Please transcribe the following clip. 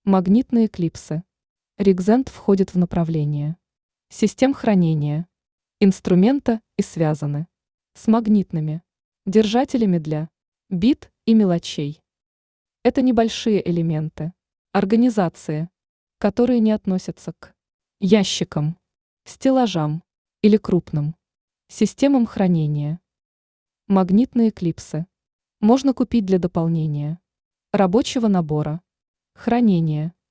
Магнитные клипсы. Ригзент входит в направление систем хранения, инструмента и связаны с магнитными держателями для бит и мелочей. Это небольшие элементы организации, которые не относятся к ящикам, стеллажам или крупным системам хранения. Магнитные клипсы можно купить для дополнения рабочего набора хранения.